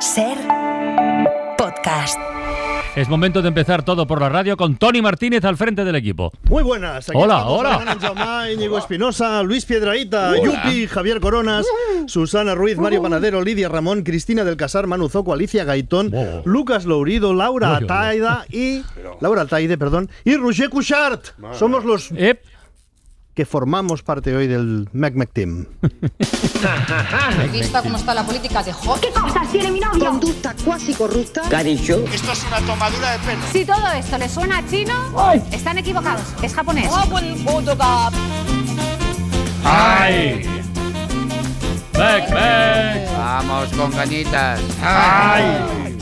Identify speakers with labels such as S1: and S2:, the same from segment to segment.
S1: SER Podcast.
S2: Es momento de empezar todo por la radio con Toni Martínez al frente del equipo.
S3: Muy buenas. Aquí
S2: hola,
S3: estamos,
S2: hola.
S3: Ana Jaumá, Íñigo Espinosa, Luis Piedrahíta, Yupi, Javier Coronas, Susana Ruiz, Mario Panadero, Lidia Ramón, Cristina del Casar, Manu Zoco, Alicia Gaitón, Lucas Lourido, Laura Ataide y Roger Cuixart. Somos los que formamos parte hoy del Mec Team.
S4: Vista cómo está la política de Hot.
S5: ¿Qué pasa si eres mi novio?
S6: Conducta cuasi corrupta.
S7: Cariño.
S8: Esto es una tomadura de pelo.
S4: Si todo esto les suena a chino, están equivocados. Es japonés.
S2: ¡Ay! ¡Mec!
S7: Vamos con cañitas.
S2: ¡Ay!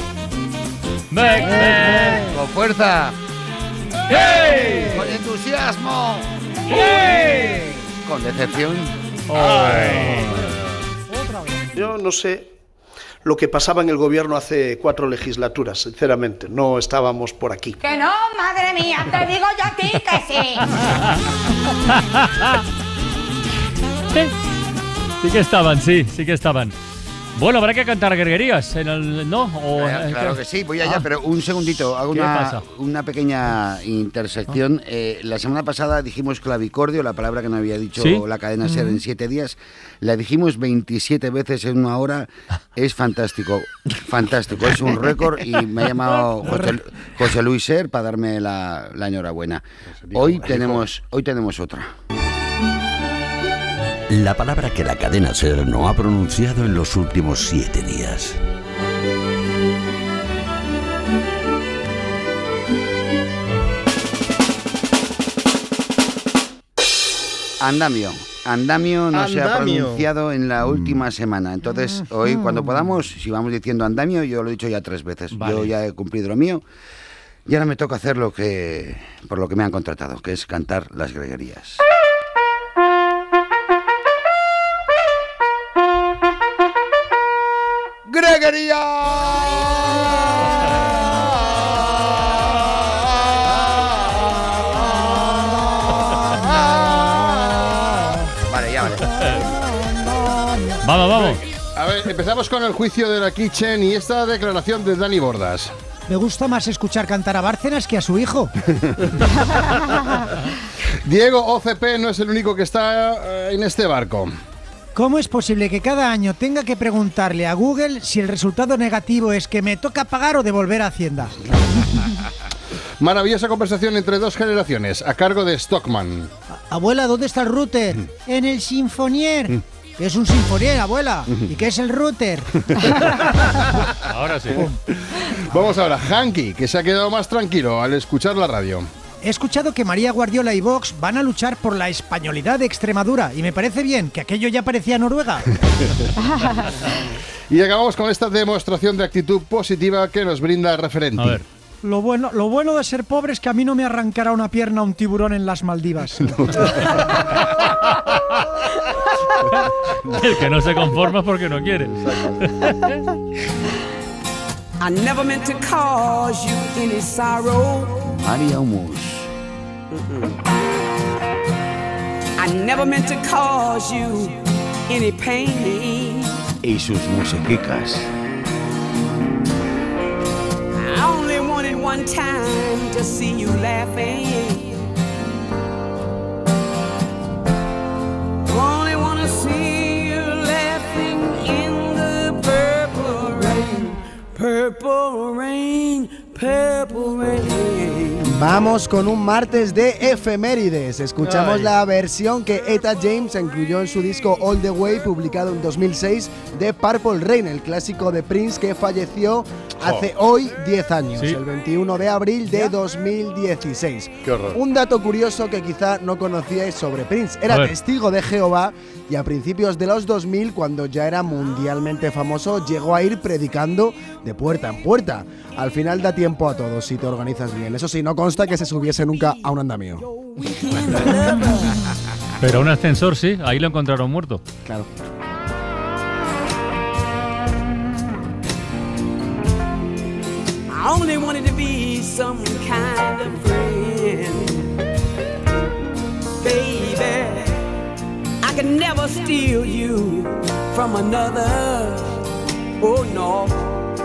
S2: ¡Mec!
S7: Con fuerza.
S2: ¡Hey!
S7: Con entusiasmo.
S2: ¡Hey!
S7: Con decepción.
S2: ¡Ay!
S9: Yo no sé lo que pasaba en el gobierno hace 4 legislaturas, sinceramente. No estábamos por aquí.
S4: Que no, madre mía, te digo yo a ti que sí.
S2: Sí que estaban. Bueno, habrá que cantar guerrerías en el... ¿No?
S7: Claro que sí, voy allá, pero un segundito, hago una pequeña intersección. La semana pasada dijimos clavicordio, la palabra que no había dicho la cadena SER en 7 días. La dijimos 27 veces en 1 hora. Es fantástico, fantástico. Es un récord y me ha llamado José Luis Ser para darme la enhorabuena. Hoy tenemos otra.
S10: La palabra que la cadena SER no ha pronunciado en los últimos 7 días.
S7: Andamio no se ha pronunciado en la última semana. Entonces, hoy cuando podamos, si vamos diciendo andamio, yo lo he dicho ya 3 veces. Vale. Yo ya he cumplido lo mío. Y ahora me toca hacer por lo que me han contratado, que es cantar las greguerías. ¡Greguería! Vale, ya vale.
S2: Vamos.
S3: A ver, empezamos con el juicio de la Kitchen y esta declaración de Dani Bordas.
S11: Me gusta más escuchar cantar a Bárcenas que a su hijo.
S3: Diego OCP no es el único que está en este barco.
S11: ¿Cómo es posible que cada año tenga que preguntarle a Google si el resultado negativo es que me toca pagar o devolver a Hacienda?
S3: Maravillosa conversación entre 2 generaciones, a cargo de Stockman.
S11: Abuela, ¿dónde está el router? En el Sinfonier. ¿Qué es un Sinfonier, abuela? ¿Y qué es el router?
S2: Ahora sí.
S3: Vamos ahora, Hanky, que se ha quedado más tranquilo al escuchar la radio.
S11: He escuchado que María Guardiola y Vox van a luchar por la españolidad de Extremadura y me parece bien, que aquello ya parecía Noruega.
S3: Y acabamos con esta demostración de actitud positiva que nos brinda Referenti.
S2: A ver.
S11: Lo bueno de ser pobre es que a mí no me arrancará una pierna un tiburón en las Maldivas.
S2: El que no se conforma porque no quiere.
S6: I never meant to cause you any sorrow.
S7: María Humus.
S6: I never meant to cause you any pain.
S10: Y sus musiquicas.
S6: I only wanted one time to see you laughing. Only wanna see you laughing in the purple rain. Purple rain, purple rain.
S12: Vamos con un martes de efemérides. Escuchamos la versión que Etta James incluyó en su disco All the Way, publicado en 2006, de Purple Rain, el clásico de Prince que falleció hace hoy 10 años, el 21 de abril de 2016.
S3: Qué horror.
S12: Un dato curioso que quizá no conocíais sobre Prince. Era testigo de Jehová y a principios de los 2000, cuando ya era mundialmente famoso, llegó a ir predicando de puerta en puerta. Al final da tiempo a todos si te organizas bien. Eso sí, no consta que se subiese nunca a un andamio.
S2: Pero un ascensor sí, ahí lo encontraron muerto.
S12: Claro.
S6: I only wanted to be some kind of friend. Baby, I could never steal you from another. Oh no.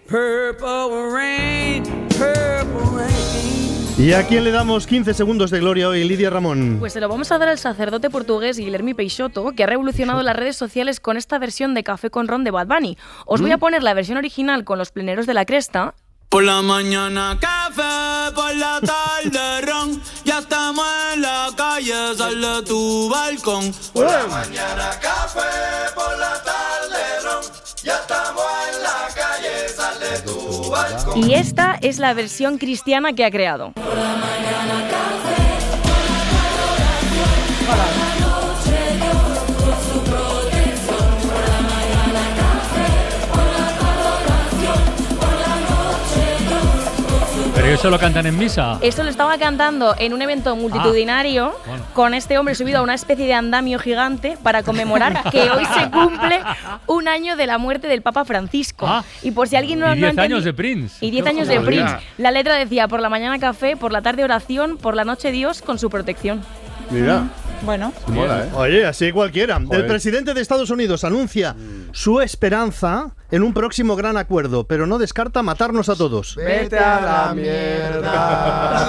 S6: Purple rain, purple rain.
S3: ¿Y a quién le damos 15 segundos de gloria hoy, Lidia Ramón?
S5: Pues se lo vamos a dar al sacerdote portugués Guilherme Peixoto, que ha revolucionado las redes sociales con esta versión de Café con Ron de Bad Bunny. Os voy a poner la versión original con los pleneros de la Cresta.
S6: Por la mañana café, por la tarde ron, ya estamos en la calle, sal de tu balcón. Por la mañana café, por la tarde ron, ya estamos en la calle, sal de tu balcón.
S5: Y esta es la versión cristiana que ha creado.
S6: Por la mañana café, por la tarde ron.
S2: ¿Pero eso lo cantan en misa?
S5: Esto lo estaba cantando en un evento multitudinario con este hombre subido a una especie de andamio gigante para conmemorar que hoy se cumple un año de la muerte del Papa Francisco. Y por si alguien no...
S2: Y 10 años de Prince.
S5: Y 10 años de Prince. La letra decía, por la mañana café, por la tarde oración, por la noche Dios con su protección.
S3: Mira.
S13: Bueno.
S3: Mola, ¿eh? Oye, así cualquiera. Joder. El presidente de Estados Unidos anuncia su esperanza en un próximo gran acuerdo, pero no descarta matarnos a todos.
S12: Vete a la mierda.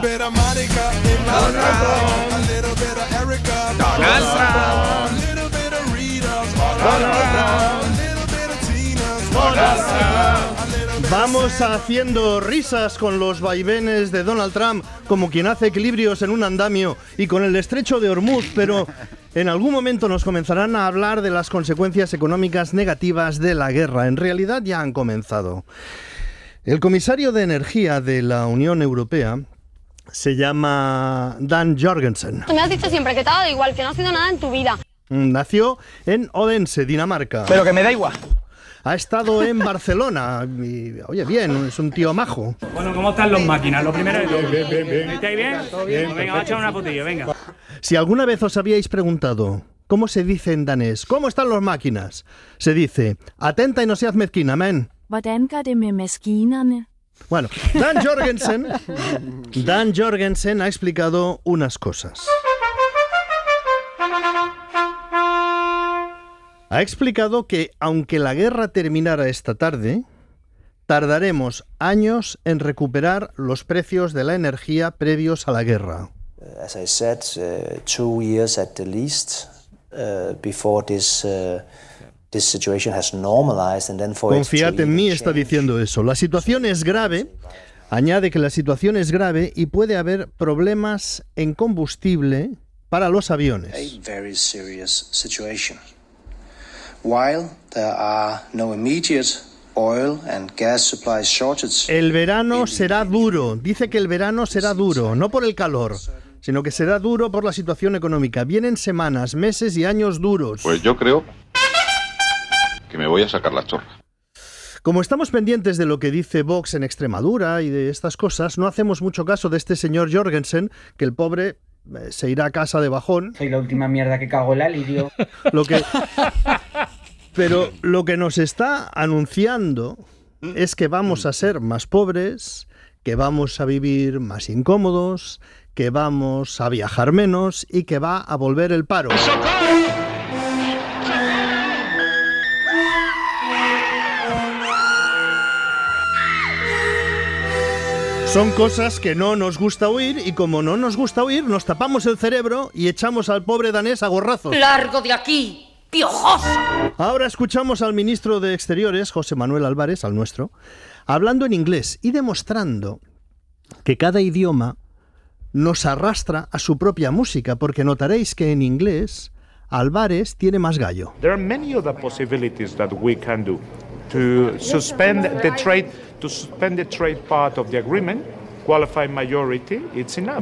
S3: Vamos haciendo risas con los vaivenes de Donald Trump, como quien hace equilibrios en un andamio, y con el estrecho de Hormuz, pero en algún momento nos comenzarán a hablar de las consecuencias económicas negativas de la guerra. En realidad ya han comenzado. El comisario de Energía de la Unión Europea se llama Dan Jorgensen.
S14: Tú me has dicho siempre que te ha dado igual, que no has sido nada en tu vida.
S3: Nació en Odense, Dinamarca.
S15: Pero que me da igual.
S3: Ha estado en Barcelona y, oye, bien, es un tío majo.
S16: Bueno, ¿cómo están los máquinas? Lo primero es...
S15: Bien.
S16: ¿Estáis bien? ¿Todo bien? Venga, vamos a echar una fotillo, venga.
S3: Si alguna vez os habíais preguntado cómo se dice en danés, ¿cómo están las máquinas? Se dice, atenta y no seas mezquina, men.
S17: Hvordan går det med maskinerne?
S3: Bueno, Dan Jorgensen ha explicado unas cosas. Ha explicado que, aunque la guerra terminara esta tarde, tardaremos años en recuperar los precios de la energía previos a la guerra.
S18: As I said, 2 years at the least before this situation has normalized, and then for
S3: Confiad en mí, está diciendo eso. La situación es grave. Añade que la situación es grave y puede haber problemas en combustible para los aviones.
S18: A very serious situation. While there are no immediate oil and gas supply shortages.
S3: El verano será duro. Dice que el verano será duro, no por el calor, sino que será duro por la situación económica. Vienen semanas, meses y años duros.
S19: Pues yo creo que me voy a sacar la chorra.
S3: Como estamos pendientes de lo que dice Vox en Extremadura y de estas cosas, no hacemos mucho caso de este señor Jorgensen, que el pobre se irá a casa de bajón.
S16: Soy la última mierda que cagó el alirio.
S3: Pero lo que nos está anunciando es que vamos a ser más pobres, que vamos a vivir más incómodos, que vamos a viajar menos y que va a volver el paro. Son cosas que no nos gusta oír y como no nos gusta oír, nos tapamos el cerebro y echamos al pobre danés a gorrazos.
S20: ¡Largo de aquí! ¡Piojoso!
S3: Ahora escuchamos al ministro de Exteriores, José Manuel Álvarez, al nuestro, hablando en inglés y demostrando que cada idioma nos arrastra a su propia música, porque notaréis que en inglés Álvarez tiene más gallo.
S21: There are many other possibilities that we can do to suspend the trade part of the agreement. Qualified majority, it's enough.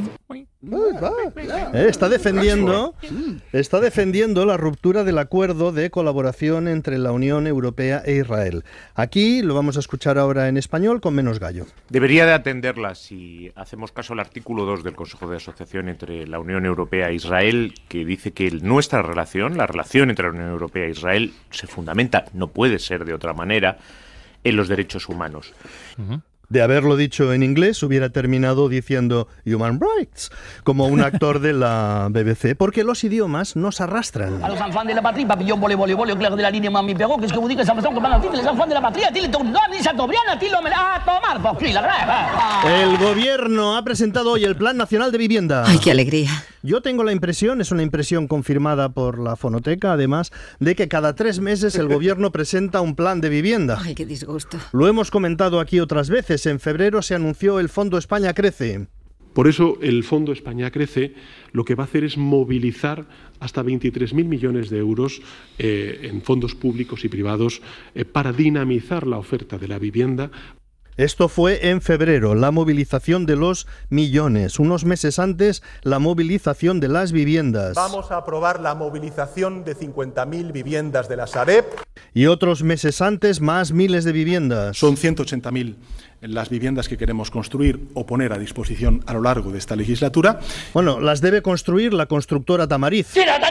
S3: Está defendiendo la ruptura del acuerdo de colaboración entre la Unión Europea e Israel. Aquí lo vamos a escuchar ahora en español con menos gallo.
S21: Debería de atenderla si hacemos caso al artículo 2 del Consejo de Asociación entre la Unión Europea e Israel, que dice que nuestra relación, la relación entre la Unión Europea e Israel, se fundamenta, no puede ser de otra manera, en los derechos humanos.
S3: De haberlo dicho en inglés, hubiera terminado diciendo Human Rights, como un actor de la BBC, porque los idiomas nos arrastran.
S13: A los enfants de la patrie, papillon, vole, vole, vole, au clair de la ligne, mami, perro, qu'est-ce que vous dites que ça me semble que van a decir les enfants de la patrie, a-t-il ni Chateaubriand, a-t-il a tomar por culo la grave.
S3: El gobierno ha presentado hoy el Plan Nacional de Vivienda.
S15: ¡Ay, qué alegría!
S3: Yo tengo la impresión, es una impresión confirmada por la Fonoteca, además, de que cada 3 meses el gobierno presenta un plan de vivienda.
S15: ¡Ay, qué disgusto!
S3: Lo hemos comentado aquí otras veces. En febrero se anunció el Fondo España Crece.
S22: Por eso el Fondo España Crece lo que va a hacer es movilizar hasta 23.000 millones de euros en fondos públicos y privados para dinamizar la oferta de la vivienda.
S3: Esto fue en febrero, la movilización de los millones. Unos meses antes, la movilización de las viviendas.
S23: Vamos a aprobar la movilización de 50.000 viviendas de la Sareb.
S3: Y otros meses antes, más miles de viviendas.
S23: Son 180.000 las viviendas que queremos construir o poner a disposición a lo largo de esta legislatura.
S3: Bueno, las debe construir la constructora Tamariz.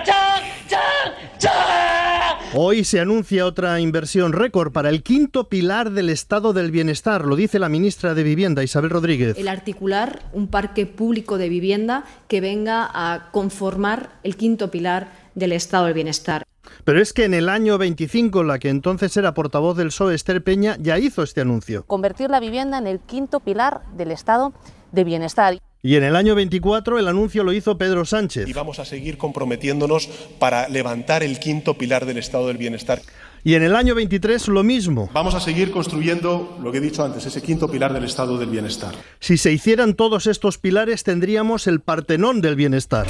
S3: Hoy se anuncia otra inversión récord para el 5º pilar del estado del bienestar, lo dice la ministra de Vivienda, Isabel Rodríguez.
S24: El articular un parque público de vivienda que venga a conformar el 5º pilar del estado del bienestar.
S3: Pero es que en el año 25, la que entonces era portavoz del PSOE, Esther Peña, ya hizo este anuncio.
S25: Convertir la vivienda en el 5º pilar del estado de bienestar.
S3: Y en el año 24 el anuncio lo hizo Pedro Sánchez.
S23: Y vamos a seguir comprometiéndonos para levantar el 5º pilar del estado del bienestar.
S3: Y en el año 23 lo mismo.
S23: Vamos a seguir construyendo, lo que he dicho antes, ese 5º pilar del estado del bienestar.
S3: Si se hicieran todos estos pilares, tendríamos el Partenón del bienestar.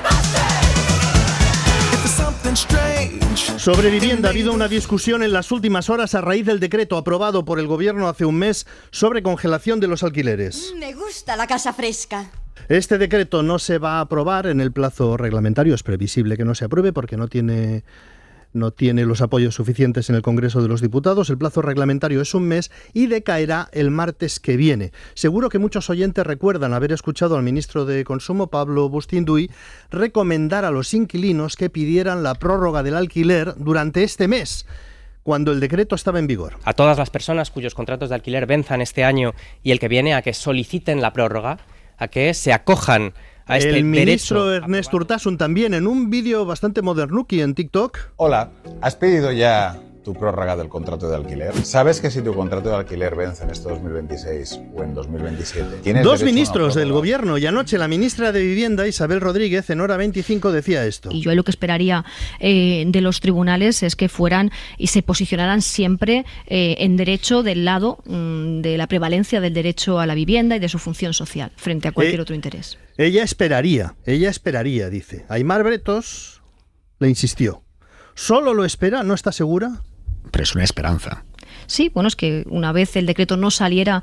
S3: Sobre vivienda ha habido una discusión en las últimas horas a raíz del decreto aprobado por el gobierno hace un mes sobre congelación de los alquileres.
S15: Me gusta la casa fresca.
S3: Este decreto no se va a aprobar en el plazo reglamentario. Es previsible que no se apruebe porque no tiene los apoyos suficientes en el Congreso de los Diputados. El plazo reglamentario es un mes y decaerá el martes que viene. Seguro que muchos oyentes recuerdan haber escuchado al ministro de Consumo, Pablo Bustinduy, recomendar a los inquilinos que pidieran la prórroga del alquiler durante este mes, cuando el decreto estaba en vigor.
S26: A todas las personas cuyos contratos de alquiler venzan este año y el que viene, a que soliciten la prórroga, a que se acojan a este
S3: el ministro
S26: derecho.
S3: Ernest Urtasun también en un vídeo bastante modernuki en TikTok.
S27: Hola, ¿has pedido ya tu prórroga del contrato de alquiler? ¿Sabes que si tu contrato de alquiler vence en este 2026 o en 2027 tienes
S3: Dos
S27: derecho
S3: ministros
S27: a una
S3: del gobierno y anoche la ministra de Vivienda, Isabel Rodríguez, en Hora 25 decía esto.
S28: Y yo lo que esperaría de los tribunales es que fueran y se posicionaran siempre en derecho del lado de la prevalencia del derecho a la vivienda y de su función social frente a cualquier otro interés.
S3: Ella esperaría, dice. Aimar Bretos le insistió. ¿Solo lo espera? ¿No está segura?
S29: Pero es una esperanza.
S28: Sí, bueno, es que una vez el decreto no saliera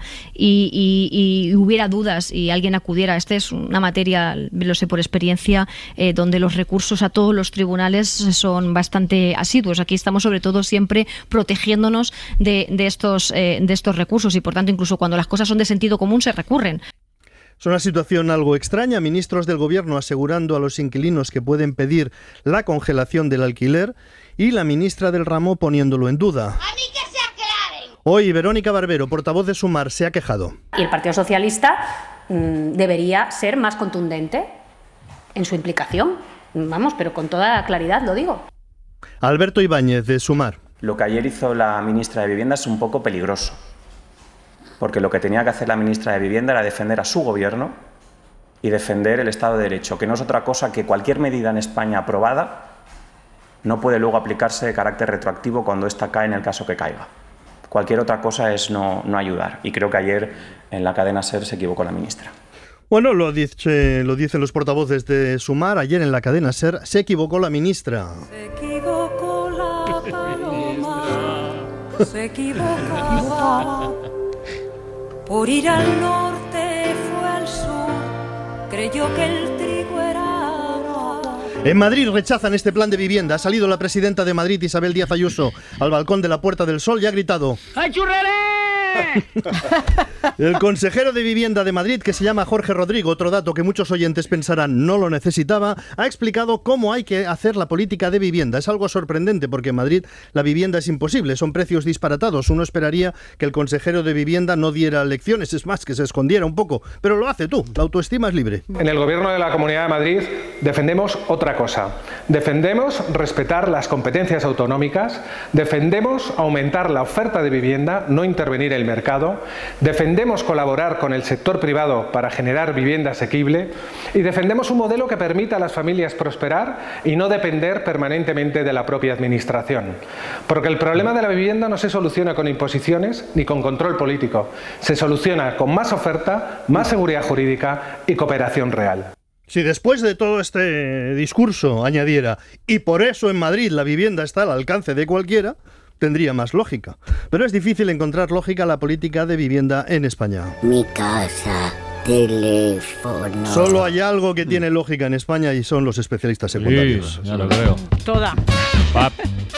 S28: y hubiera dudas y alguien acudiera, esta es una materia, lo sé por experiencia, donde los recursos a todos los tribunales son bastante asiduos. Aquí estamos sobre todo siempre protegiéndonos de estos recursos y por tanto incluso cuando las cosas son de sentido común se recurren.
S3: Es una situación algo extraña. Ministros del gobierno asegurando a los inquilinos que pueden pedir la congelación del alquiler y la ministra del ramo poniéndolo en duda.
S30: ¡A mí que se aclaren!
S3: Hoy Verónica Barbero, portavoz de Sumar, se ha quejado.
S31: Y el Partido Socialista debería ser más contundente en su implicación. Vamos, pero con toda claridad lo digo.
S3: Alberto Ibáñez, de Sumar.
S32: Lo que ayer hizo la ministra de Vivienda es un poco peligroso. Porque lo que tenía que hacer la ministra de Vivienda era defender a su gobierno y defender el Estado de Derecho, que no es otra cosa que cualquier medida en España aprobada no puede luego aplicarse de carácter retroactivo cuando ésta cae en el caso que caiga. Cualquier otra cosa es no ayudar. Y creo que ayer en la cadena SER se equivocó la ministra.
S3: Bueno, lo dicen los portavoces de Sumar. Ayer en la cadena SER se equivocó la ministra.
S33: Se equivocó la paloma, se equivocaba. Por ir al norte fue al sur, creyó que el trigo era agua.
S3: En Madrid rechazan este plan de vivienda. Ha salido la presidenta de Madrid, Isabel Díaz Ayuso, al balcón de la Puerta del Sol y ha gritado:
S34: ¡Ay, churreré!
S3: El consejero de Vivienda de Madrid, que se llama Jorge Rodrigo, otro dato que muchos oyentes pensarán no lo necesitaba, ha explicado cómo hay que hacer la política de vivienda. Es algo sorprendente porque en Madrid la vivienda es imposible, son precios disparatados. Uno esperaría que el consejero de Vivienda no diera lecciones, es más, que se escondiera un poco, pero lo hace tú. La autoestima es libre.
S1: En el Gobierno de la Comunidad de Madrid defendemos otra cosa. Defendemos respetar las competencias autonómicas, defendemos aumentar la oferta de vivienda, no intervenir en el mercado, defendemos colaborar con el sector privado para generar vivienda asequible y defendemos un modelo que permita a las familias prosperar y no depender permanentemente de la propia administración. Porque el problema de la vivienda no se soluciona con imposiciones ni con control político, se soluciona con más oferta, más seguridad jurídica y cooperación real.
S3: Si después de todo este discurso añadiera, y por eso en Madrid la vivienda está al alcance de cualquiera, tendría más lógica. Pero es difícil encontrar lógica en la política de vivienda en España.
S2: Mi casa, teléfono...
S3: Solo hay algo que tiene lógica en España y son los especialistas secundarios.
S4: Sí, ya lo creo.
S31: Toda.
S4: Pap.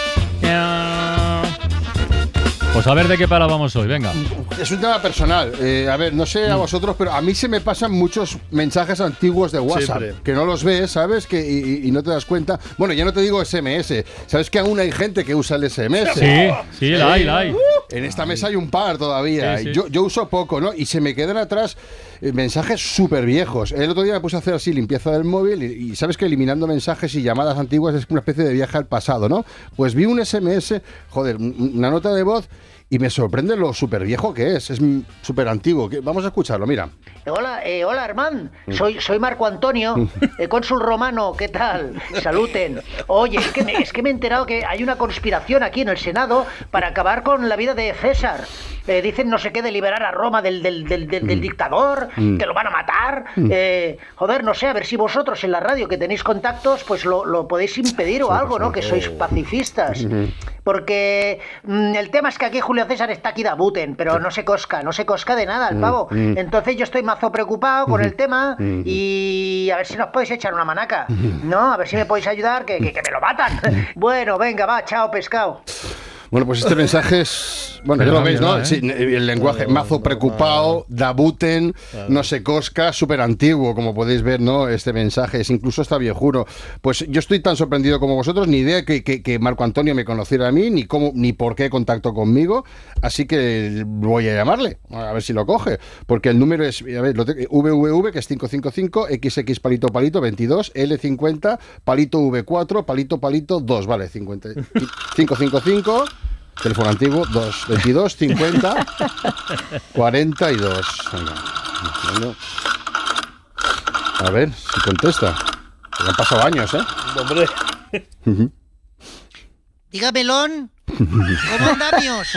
S4: Pues a ver de qué pala vamos hoy, venga.
S5: Es un tema personal. A ver, no sé a vosotros, pero a mí se me pasan muchos mensajes antiguos de WhatsApp. Siempre. Que no los ves, ¿sabes? Y no te das cuenta. Bueno, ya no te digo SMS. ¿Sabes que aún hay gente que usa el SMS?
S4: Sí, la hay.
S5: En esta mesa hay un par todavía. Sí. Yo uso poco, ¿no? Y se me quedan atrás mensajes súper viejos. El otro día me puse a hacer así limpieza del móvil y sabes que eliminando mensajes y llamadas antiguas es una especie de viaje al pasado, ¿no? Pues vi un SMS, una nota de voz y me sorprende lo súper viejo que es súper antiguo. Vamos a escucharlo, mira.
S6: Hola, Armand, soy Marco Antonio, cónsul romano, ¿qué tal? Saluten. Oye, es que me he enterado que hay una conspiración aquí en el Senado para acabar con la vida de César. Dicen no sé qué de liberar a Roma del dictador, que lo van a matar. No sé, a ver si vosotros en la radio que tenéis contactos, pues lo podéis impedir o algo, ¿no? Que sois pacifistas. Porque el tema es que aquí Julio César está aquí de abuten, pero no se cosca de nada el pavo. Entonces yo estoy mazo preocupado con el tema y a ver si nos podéis echar una manaca, ¿no? A ver si me podéis ayudar, que me lo matan. Bueno, venga, va, chao, pescado.
S5: Bueno, pues este mensaje es... Bueno, ya lo veis, ¿no? Sí, el lenguaje mazo preocupado, dabuten, no se cosca, súper antiguo, como podéis ver, ¿no? Este mensaje es incluso hasta viejuno. Pues yo estoy tan sorprendido como vosotros, ni idea que Marco Antonio me conociera a mí, ni por qué contactó conmigo, así que voy a llamarle, a ver si lo coge, porque el número es, a ver, VVV, que es 555, XX palito 22, L50, palito V4, palito 2, vale, 555... Teléfono antiguo, 222 50 42. Venga. A ver si contesta. Han pasado años, ¿eh?
S3: Hombre.
S6: Dígamelón. ¿Cómo andamios?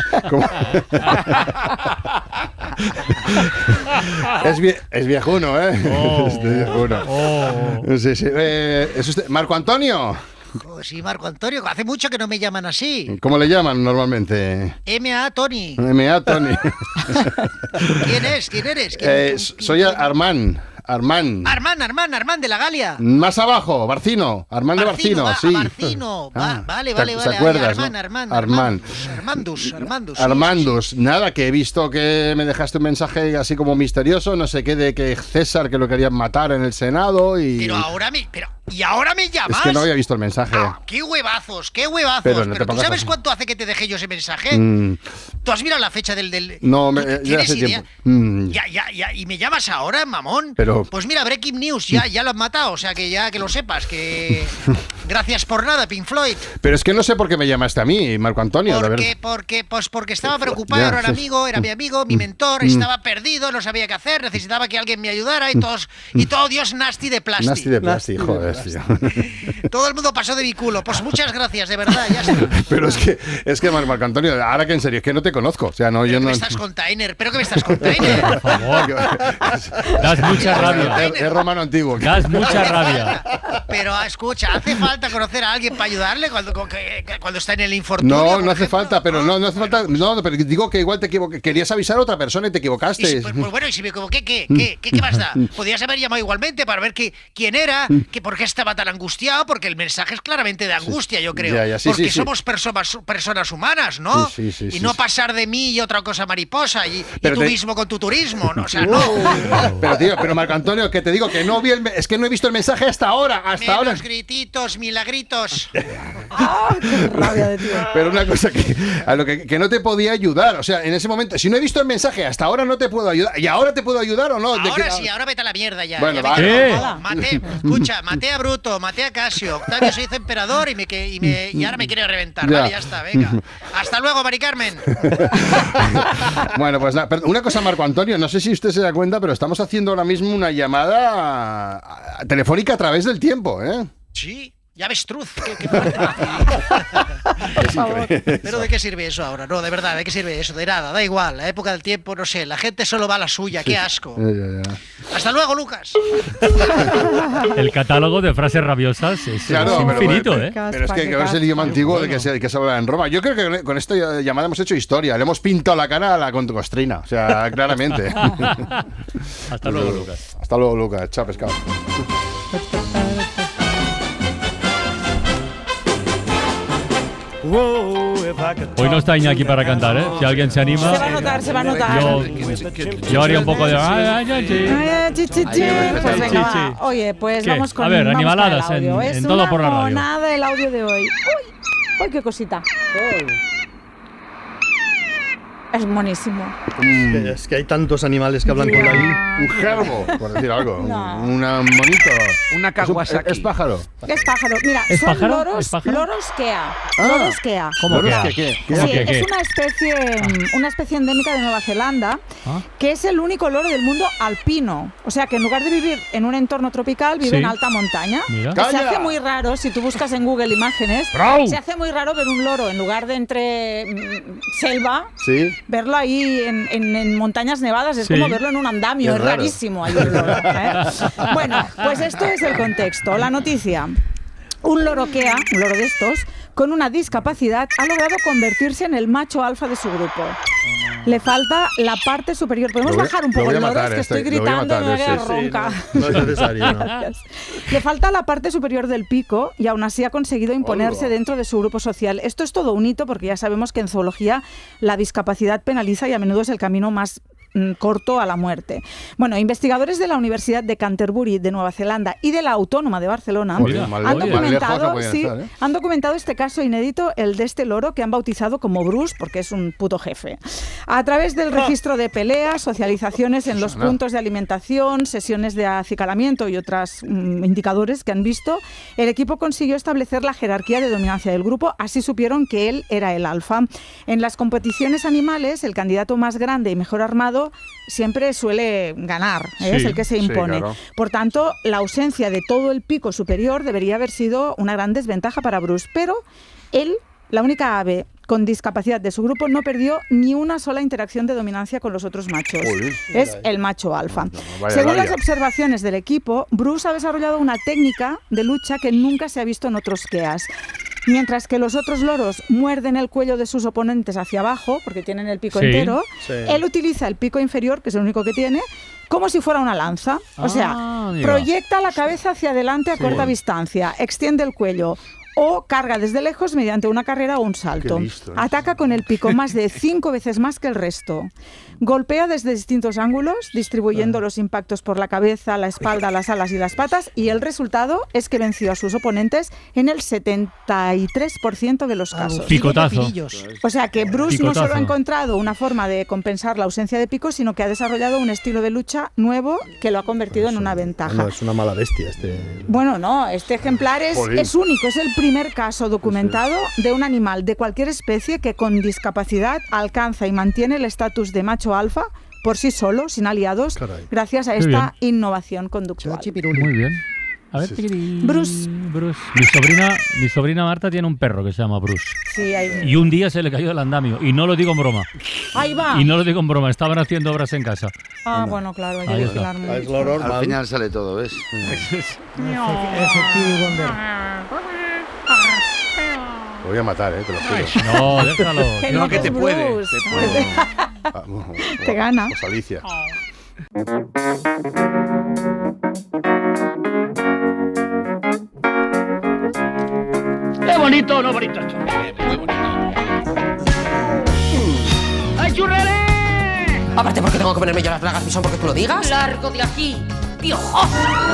S5: Es viejuno, ¿eh? Es viejuno. Sí. ¿Es usted Marco Antonio?
S6: Sí, Marco Antonio, hace mucho que no me llaman así.
S5: ¿Cómo le llaman normalmente?
S6: M.A. Tony.
S5: M.A. Tony.
S6: ¿Quién eres?
S5: Soy Armand
S6: de la Galia.
S5: Más abajo, Barcino. Armand de Barcino, sí.
S6: Barcino. Vale.
S5: ¿Te acuerdas,
S6: Armand.
S5: Armandus. Nada, que he visto que me dejaste un mensaje así como misterioso, no sé qué, de que César, que lo querían matar en el Senado y...
S6: Pero ahora me llamas.
S5: Es que no había visto el mensaje.
S6: ¡Qué huevazos!
S5: Pero
S6: ¿tú sabes cuánto hace que te dejé yo ese mensaje? ¿Tú has mirado la fecha del...?
S5: No,
S6: ¿tienes
S5: hace
S6: idea?
S5: Tiempo.
S6: Ya, y me llamas ahora, mamón.
S5: Pero...
S6: Pues mira, breaking news, ya lo han matado, o sea que ya que lo sepas, que... Gracias por nada, Pink Floyd.
S5: Pero es que no sé por qué me llamaste a mí, Marco Antonio.
S6: Porque estaba preocupado, era mi amigo, mi mentor, estaba perdido, no sabía qué hacer, necesitaba que alguien me ayudara y todo Dios nasty de plástico.
S5: Nasty de plástico, joder, tío.
S6: Todo el mundo pasó de mi culo. Pues muchas gracias, de verdad, ya está.
S5: Pero es que Marco Antonio, ahora que en serio, es que no te conozco. O sea, no, yo no...
S6: ¿Pero qué me estás container?
S4: Por favor. Das mucha rabia.
S5: Es romano antiguo.
S4: Das mucha rabia.
S6: Pero escucha, ¿hace falta conocer a alguien para ayudarle cuando está en el infortunio?
S5: No hace falta, pero no hace falta. No, pero digo que igual te equivocaste. Querías avisar a otra persona y te equivocaste.
S6: Pues bueno, y si me equivoqué, ¿qué más da? Podrías haber llamado igualmente para ver quién era, por qué estaba tan angustiado? Porque el mensaje es claramente de angustia, yo creo.
S5: Porque
S6: somos personas humanas, ¿no? Y no pasar de mí y otra cosa mariposa, y tú mismo con tu turismo, ¿no? O sea, no.
S5: Pero, tío, Marco Antonio, que te digo que no vi es que no he visto el mensaje hasta ahora.
S6: Menos grititos, milagritos.
S7: ¡Qué rabia de tío!
S5: Pero una cosa que no te podía ayudar. O sea, en ese momento, si no he visto el mensaje hasta ahora, no te puedo ayudar. ¿Y ahora te puedo ayudar o no?
S6: Ahora sí, ahora vete a la mierda ya.
S5: Bueno,
S6: Maté a Bruto, maté a Casio, Octavio se hizo emperador y ahora me quiere reventar. Vale, ya está, venga. Hasta luego, Mari Carmen.
S5: Bueno, pues nada, una cosa, Marco Antonio, no sé si usted se da cuenta, pero estamos haciendo ahora mismo una llamada telefónica a través del tiempo, ¿eh?
S6: Sí. Ya avestruz. ¿Pero de qué sirve eso ahora? No, de verdad, ¿de qué sirve eso? De nada, da igual. La época del tiempo, no sé. La gente solo va a la suya. ¡Qué asco! Hasta luego, Lucas.
S4: El catálogo de frases rabiosas es infinito, ¿eh?
S5: Pero es que es el idioma antiguo de que se habla en Roma. Yo creo que con esta llamada hemos hecho historia. Le hemos pintado la cara a la concostrina. O sea, claramente.
S4: Hasta luego, Lucas.
S5: Hasta luego, Lucas. Chao, pescado.
S4: Hoy no está Iñaki para cantar, ¿eh? Si alguien se anima.
S7: Se va a notar.
S4: Yo haría un poco de.
S7: Pues venga, va. Oye, pues vamos con.
S4: A ver, animaladas en todo por la radio.
S7: Nada el audio de hoy. Uy, qué cosita. Es monísimo.
S3: Es que hay tantos animales que hablan con la I.
S5: Un gerbo, por decir algo. Un monito.
S8: Una Kawasaki.
S5: Es pájaro.
S7: Es pájaro. Mira,
S4: ¿Es
S7: son
S4: pájaro?
S7: loros Kea. Loros Kea.
S4: ¿Cómo Kea?
S7: Sí, es una especie endémica de Nueva Zelanda, que es el único loro del mundo alpino. O sea, que en lugar de vivir en un entorno tropical, vive en alta montaña. Se hace muy raro, si tú buscas en Google imágenes, se hace muy raro ver un loro en lugar de entre selva.
S5: Sí.
S7: Verlo ahí en montañas nevadas es como verlo en un andamio, es rarísimo ahí el loro, ¿eh? Bueno, pues esto es el contexto. La noticia. Un loro Kea, un loro de estos, con una discapacidad, ha logrado convertirse en el macho alfa de su grupo. Le falta la parte superior. ¿Podemos bajar un poco el loro? Es que estoy gritando, me voy a ronca.
S3: No es necesario, ¿no?
S7: Le falta la parte superior del pico y aún así ha conseguido imponerse dentro de su grupo social. Esto es todo un hito porque ya sabemos que en zoología la discapacidad penaliza y a menudo es el camino más corto a la muerte. Bueno, investigadores de la Universidad de Canterbury de Nueva Zelanda y de la Autónoma de Barcelona han documentado este caso inédito, el de este loro que han bautizado como Bruce porque es un puto jefe. A través del registro de peleas, socializaciones en los puntos de alimentación, sesiones de acicalamiento y otros indicadores que han visto, el equipo consiguió establecer la jerarquía de dominancia del grupo, así supieron que él era el alfa. En las competiciones animales, el candidato más grande y mejor armado siempre suele ganar, es el que se impone. Claro. Por tanto, la ausencia de todo el pico superior debería haber sido una gran desventaja para Bruce, pero él, la única ave con discapacidad de su grupo, no perdió ni una sola interacción de dominancia con los otros machos. Es el macho alfa. Según las observaciones del equipo, Bruce ha desarrollado una técnica de lucha que nunca se ha visto en otros Keas. Mientras que los otros loros muerden el cuello de sus oponentes hacia abajo, porque tienen el pico entero, él utiliza el pico inferior, que es el único que tiene, como si fuera una lanza. O sea, proyecta la cabeza hacia adelante a corta distancia, extiende el cuello o carga desde lejos mediante una carrera o un salto. Ataca con el pico más de 5 veces más que el resto. Golpea desde distintos ángulos, distribuyendo los impactos por la cabeza, la espalda, las alas y las patas, y el resultado es que venció a sus oponentes en el 73% de los casos.
S4: Picotazo.
S7: O sea que Bruce no solo ha encontrado una forma de compensar la ausencia de pico, sino que ha desarrollado un estilo de lucha nuevo que lo ha convertido en una ventaja.
S3: No, es una mala bestia este.
S7: Bueno, no, este ejemplar es único, es el primer caso documentado de un animal de cualquier especie que con discapacidad alcanza y mantiene el estatus de macho alfa por sí solo, sin aliados, gracias a esta innovación conductual.
S4: Muy bien. A ver,
S7: Bruce.
S4: Mi sobrina Marta tiene un perro que se llama Bruce.
S7: Sí,
S4: y un día se le cayó del andamio. Y no lo digo en broma.
S7: Ahí va.
S4: Y no lo digo en broma. Estaban haciendo obras en casa.
S7: Bueno, claro, hay que vigilar mucho.
S8: Al final sale todo, ¿ves?
S5: Lo voy a matar, te lo juro.
S4: No, déjalo.
S8: No, que te puede.
S7: Te gana.
S5: Pues Alicia.
S9: bonito o no bonito esto? Muy bonito. ¡Ay, churrere!
S10: Aparte, ¿por qué tengo que ponerme yo las bragas, Pisón? ¿Porque tú lo digas?
S31: ¡Largo de aquí, piojoso!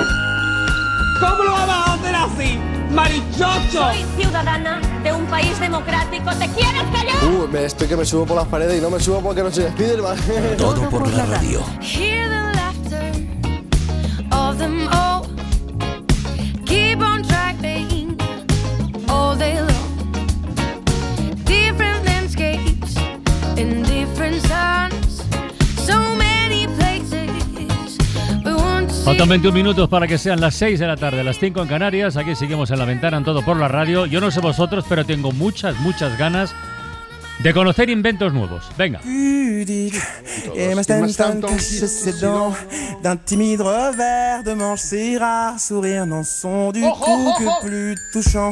S9: ¿Cómo lo vamos a hacer así, marichocho?
S31: Soy ciudadana de un país democrático. ¿Te quieres callar?
S10: Estoy que me subo por las paredes y no me subo porque no soy Spiderman.
S11: Todo por la radio.
S33: Hear the laughter of them all. Keep on tracking all day long. Different landscapes in different suns. So many places we want to see.
S4: Faltan 21 minutos para que sean las 6 de la tarde, las 5 en Canarias. Aquí seguimos en La Ventana, en Todo por la Radio. Yo no sé vosotros, pero tengo muchas ganas de conocer inventos nuevos. Venga.
S12: Et m'installe précédent d'un timide revers de manche, c'est rare sourire dans son du coup que plus touchant.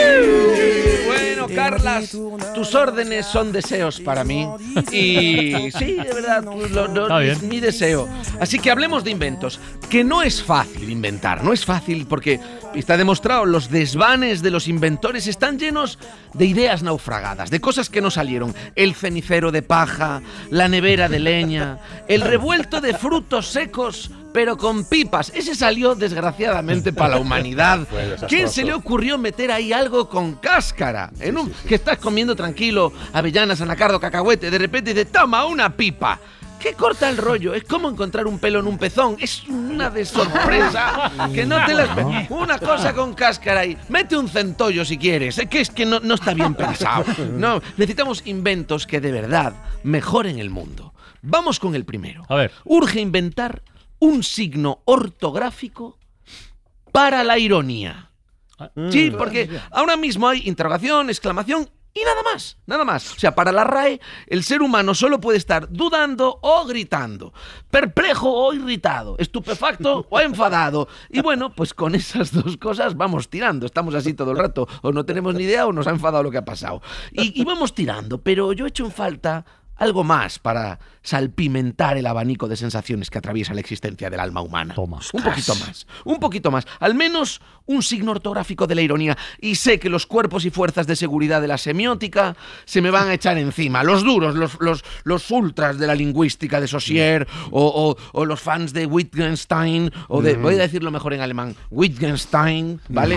S8: Bueno, Carlas, tus órdenes son deseos para mí. Y sí, de verdad, es mi deseo. Así que hablemos de inventos. Que no es fácil inventar, no es fácil porque está demostrado, los desvanes de los inventores están llenos de ideas naufragadas, de cosas que no salieron. El cenicero de paja, la nevera de leña, el revuelto de frutos secos, pero con pipas. Ese salió desgraciadamente para la humanidad. ¿Quién se le ocurrió meter ahí algo con cáscara? Que estás comiendo tranquilo, avellanas, anacardo, cacahuete, de repente dices, toma una pipa. ¿Qué corta el rollo? Es como encontrar un pelo en un pezón. Es una de sorpresa que no te la esperas. Una cosa con cáscara ahí. Mete un centollo si quieres. Es que no está bien pensado. No, necesitamos inventos que de verdad mejoren el mundo. Vamos con el primero.
S4: A ver.
S8: Urge inventar un signo ortográfico para la ironía. Sí, porque ahora mismo hay interrogación, exclamación y nada más. O sea, para la RAE, el ser humano solo puede estar dudando o gritando, perplejo o irritado, estupefacto o enfadado. Y bueno, pues con esas dos cosas vamos tirando. Estamos así todo el rato. O no tenemos ni idea o nos ha enfadado lo que ha pasado. Y vamos tirando, pero yo he hecho en falta algo más para salpimentar el abanico de sensaciones que atraviesa la existencia del alma humana. Un poquito más. Al menos un signo ortográfico de la ironía. Y sé que los cuerpos y fuerzas de seguridad de la semiótica se me van a echar encima. Los duros, los ultras de la lingüística de Saussure o los fans de Wittgenstein voy a decirlo mejor en alemán, Wittgenstein, ¿vale?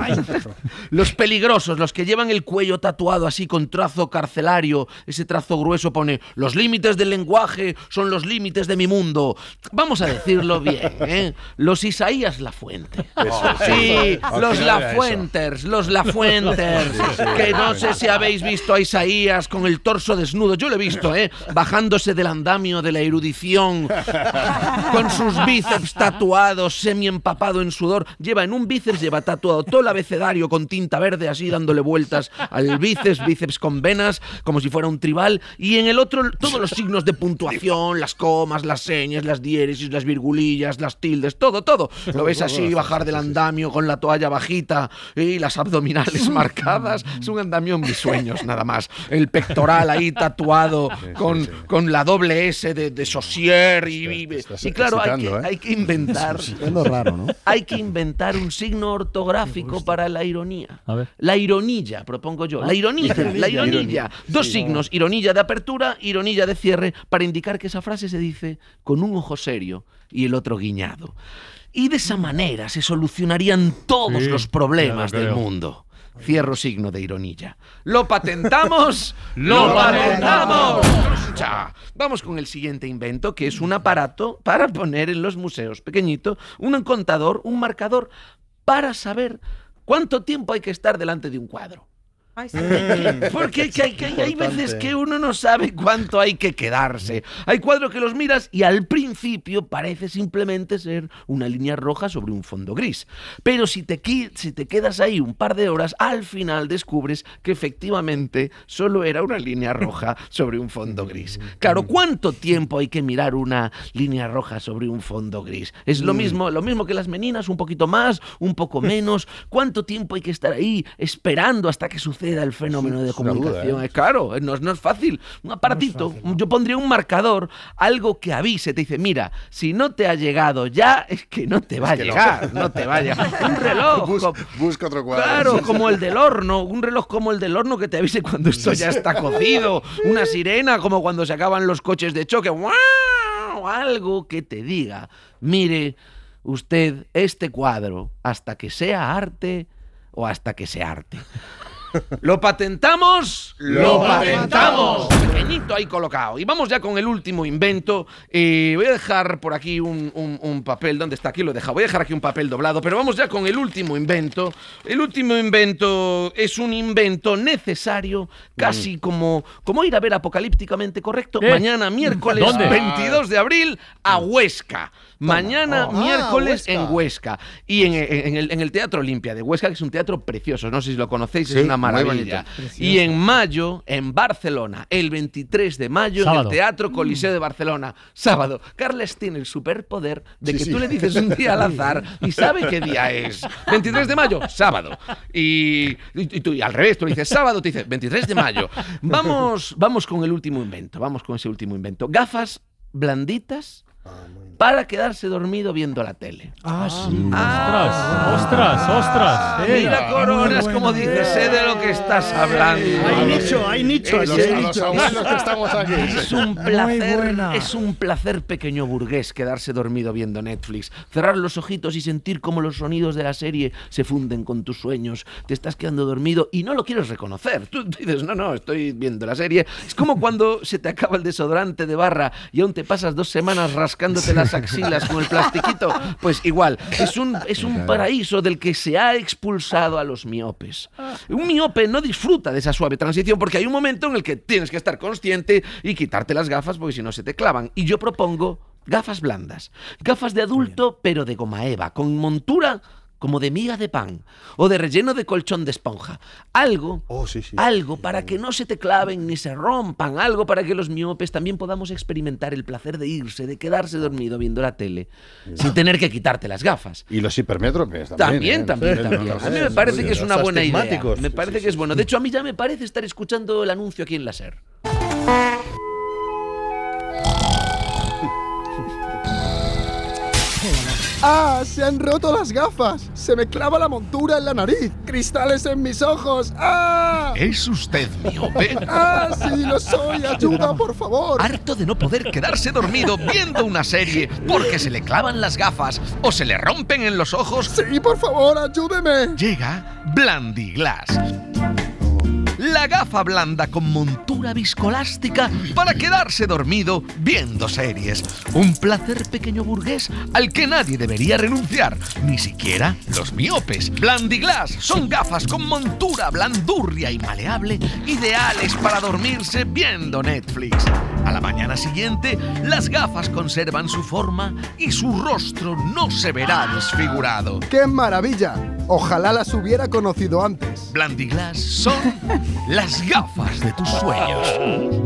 S8: Los peligrosos, los que llevan el cuello tatuado así con trazo carcelario, ese trazo grueso pone los límites del lenguaje son los límites de mi mundo. Vamos a decirlo bien, ¿eh? Los Isaías Lafuente. Sí, los Lafuenters. Que no sé si habéis visto a Isaías con el torso desnudo. Yo lo he visto, bajándose del andamio de la erudición, con sus bíceps tatuados, semi-empapado en sudor. En un bíceps lleva tatuado todo el abecedario con tinta verde, así dándole vueltas al bíceps con venas, como si fuera un tribal. Y en el otro, todos los signos de puntuación, las comas, las señas, las diéresis, las virgulillas, las tildes, todo. Lo ves así, bajar del andamio con la toalla bajita y las abdominales marcadas. Es un andamio en mis sueños, nada más. El pectoral ahí tatuado con la doble S de Saussure. Y claro, hay que inventar.
S3: Es lo raro, ¿no?
S8: Hay que inventar un signo ortográfico para la ironía.
S4: A ver.
S8: La ironilla, propongo yo. La ironilla. Dos signos, ironilla de apertura, ironilla de cierre, para indicar que esa frase se dice con un ojo serio y el otro guiñado. Y de esa manera se solucionarían todos los problemas del mundo. Cierro signo de ironilla. ¿Lo patentamos? ¡Lo patentamos! Vamos con el siguiente invento, que es un aparato para poner en los museos. Pequeñito, un contador, un marcador, para saber cuánto tiempo hay que estar delante de un cuadro.
S7: Ay, sí.
S8: Porque hay veces que uno no sabe cuánto hay que quedarse. Hay cuadros que los miras y al principio parece simplemente ser una línea roja sobre un fondo gris. Pero si te quedas ahí un par de horas, al final descubres que efectivamente solo era una línea roja sobre un fondo gris. Claro, ¿cuánto tiempo hay que mirar una línea roja sobre un fondo gris? Es lo mismo que las meninas, un poquito más, un poco menos. ¿Cuánto tiempo hay que estar ahí esperando hasta que suceda acceda al fenómeno de
S5: Es una
S8: comunicación.
S5: duda, ¿eh?
S8: Claro, no es fácil. Un aparatito, yo pondría un marcador, algo que avise, te dice, mira, si no te ha llegado ya, es que no te va a llegar, no te va a llegar. Un reloj.
S5: Busca otro cuadro.
S8: Claro, como el del horno, un reloj como el del horno que te avise cuando esto ya está cocido, una sirena como cuando se acaban los coches de choque, ¡guau! Algo que te diga, mire usted este cuadro hasta que sea arte o hasta que sea arte. ¿Lo patentamos? ¡Lo patentamos! Pequeñito ahí colocado. Y vamos ya con el último invento. Voy a dejar por aquí un papel. ¿Dónde está? Aquí lo he dejado. Voy a dejar aquí un papel doblado. Pero vamos ya con el último invento. El último invento es un invento necesario, casi como ir a ver Apocalípticamente Correcto. Mañana, miércoles
S4: ¿Dónde?
S8: 22 de abril, a Huesca. Mañana, miércoles,
S5: Huesca.
S8: en Huesca. Y en el Teatro Olimpia de Huesca, que es un teatro precioso. No sé si lo conocéis,
S5: Sí,
S8: es una
S5: muy
S8: maravilla.
S5: bonito.
S8: Y en mayo, en Barcelona, el 23 de mayo,
S4: Sábado.
S8: en el Teatro Coliseo de Barcelona, sábado. Carles tiene el superpoder de que
S5: Sí.
S8: tú le dices un día al azar y sabe qué día es. 23 de mayo, sábado. Y tú, y al revés, tú le dices sábado, te dice 23 de mayo. Vamos con el último invento, vamos con ese último invento. Gafas blanditas para quedarse dormido viendo la tele.
S4: ¡Ostras!
S8: Mira, Coronas, como dices, sé de lo que estás hablando.
S3: Hay nicho.
S5: A los abuelos que estamos aquí.
S8: Es un placer pequeño burgués quedarse dormido viendo Netflix, cerrar los ojitos y sentir cómo los sonidos de la serie se funden con tus sueños. Te estás quedando dormido y no lo quieres reconocer. Tú dices, no, estoy viendo la serie. Es como cuando se te acaba el desodorante de barra y aún te pasas 2 semanas rascándote las axilas con el plastiquito. Pues igual, es un paraíso del que se ha expulsado a los miopes. Un miope no disfruta de esa suave transición porque hay un momento en el que tienes que estar consciente y quitarte las gafas porque si no se te clavan. Y yo propongo gafas blandas, gafas de adulto pero de goma eva, con montura como de miga de pan o de relleno de colchón de esponja. Algo para que no se te claven ni se rompan, algo para que los miopes también podamos experimentar el placer de irse, de quedarse dormido viendo la tele sin tener que quitarte las gafas.
S5: Y los hipermétropes también.
S8: También. A mí me parece que es una buena idea.
S3: astigmáticos.
S8: Me parece que es bueno. De hecho, a mí ya me parece estar escuchando el anuncio aquí en la SER.
S12: ¡Ah! ¡Se han roto las gafas! ¡Se me clava la montura en la nariz! ¡Cristales en mis ojos! ¡Ah!
S8: ¿Es usted miope?
S12: ¡Ah! ¡Sí, lo soy! ¡Ayuda, por favor!
S8: Harto de no poder quedarse dormido viendo una serie porque se le clavan las gafas o se le rompen en los ojos.
S12: ¡Sí, por favor, ayúdeme!
S8: Llega Blandiglass. La gafa blanda con montura viscoelástica para quedarse dormido viendo series. Un placer pequeño burgués al que nadie debería renunciar, ni siquiera los miopes. Blandiglass son gafas con montura blandurria y maleable, ideales para dormirse viendo Netflix. A la mañana siguiente, las gafas conservan su forma y su rostro no se verá desfigurado.
S12: ¡Qué maravilla! Ojalá las hubiera conocido antes.
S8: Blandiglass son las gafas de tus sueños.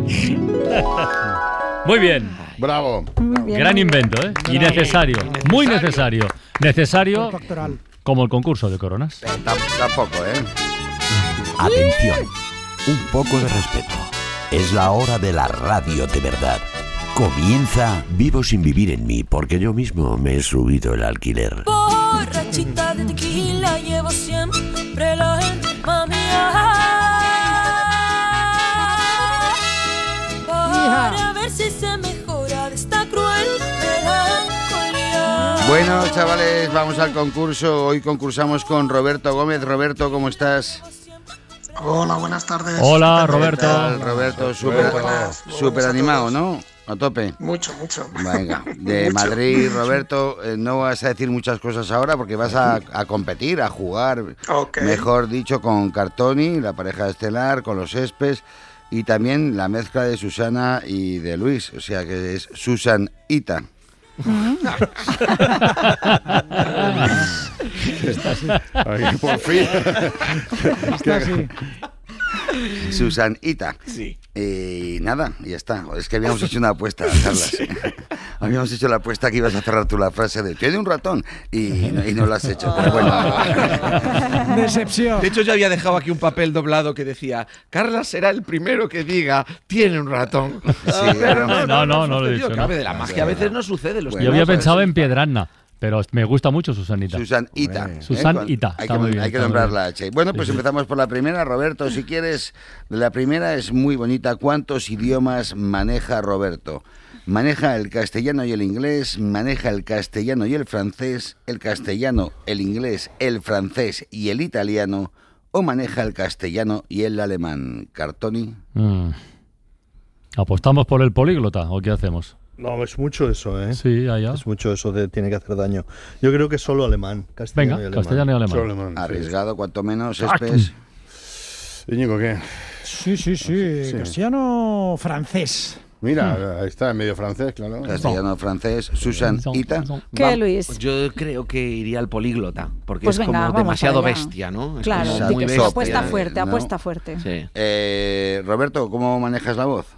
S4: Muy bien.
S5: Bravo.
S4: Gran invento, ¿eh? Y necesario. Muy necesario. Necesario como el concurso de coronas.
S5: Tampoco, ¿eh?
S11: Atención, un poco de respeto. Es la hora de la radio de verdad. Comienza Vivo sin vivir en mí, porque yo mismo me he subido el alquiler.
S33: Borrachita de tequila, llevo siempre la encimamia. Para ver si se mejora de esta cruel melancolía.
S13: Bueno, chavales, vamos al concurso. Hoy concursamos con Roberto Gómez. Roberto, ¿cómo estás?
S14: Hola, buenas tardes.
S4: Hola,
S13: ¿Qué
S4: Roberto.
S13: tal, Roberto, súper animado, ¿no? A tope.
S14: Mucho.
S13: Venga, de Madrid, Roberto, no vas a decir muchas cosas ahora porque vas a competir, a jugar, mejor dicho, con Cartoni, la pareja estelar, con los Espes y también la mezcla de Susana y de Luis, o sea que es Susan Ita.
S5: Por fin.
S13: Susan Ita.
S8: Sí.
S13: Y nada, y ya está. Es que habíamos hecho una apuesta, Carlas. Habíamos hecho la apuesta que ibas a cerrar tú la frase de tiene un ratón y no lo has hecho. Pero bueno.
S9: Decepción.
S8: De hecho, yo había dejado aquí un papel doblado que decía Carlas será el primero que diga tiene un ratón.
S13: Sí,
S8: pero
S4: no lo he dicho.
S8: Cabe de la magia, a veces no sucede.
S4: Yo había pensado en Piedrana. Pero me gusta mucho Susanita.
S13: Susanita.
S4: Susanita.
S13: Hay que nombrar la H. Bueno, pues empezamos por la primera. Roberto, si quieres, la primera es muy bonita. ¿Cuántos idiomas maneja Roberto? Maneja el castellano y el inglés, maneja el castellano y el francés, el castellano, el inglés, el francés y el italiano, o maneja el castellano y el alemán. ¿Cartoni?
S4: ¿Apostamos por el políglota o qué hacemos?
S3: No, es mucho eso, ¿eh?
S4: Sí, allá.
S3: Es mucho eso de tiene que hacer daño. Yo creo que solo alemán.
S4: Venga, castellano y alemán.
S3: Solo alemán.
S13: Arriesgado, cuanto menos, Espes.
S5: Íñigo, ¿qué?
S9: Sí. Castellano francés.
S5: Mira, ahí está, en medio francés, claro.
S13: Castellano, francés. Susanita.
S7: ¿Qué, Luis?
S8: Pues yo creo que iría al políglota, porque
S7: Pues
S8: es
S7: venga,
S8: como
S7: vamos
S8: demasiado
S7: allá.
S8: bestia, ¿no? Es
S7: Claro,
S8: como muy bestia.
S7: apuesta fuerte,
S13: ¿no?
S7: apuesta fuerte.
S8: Sí.
S13: Roberto, ¿cómo manejas la voz?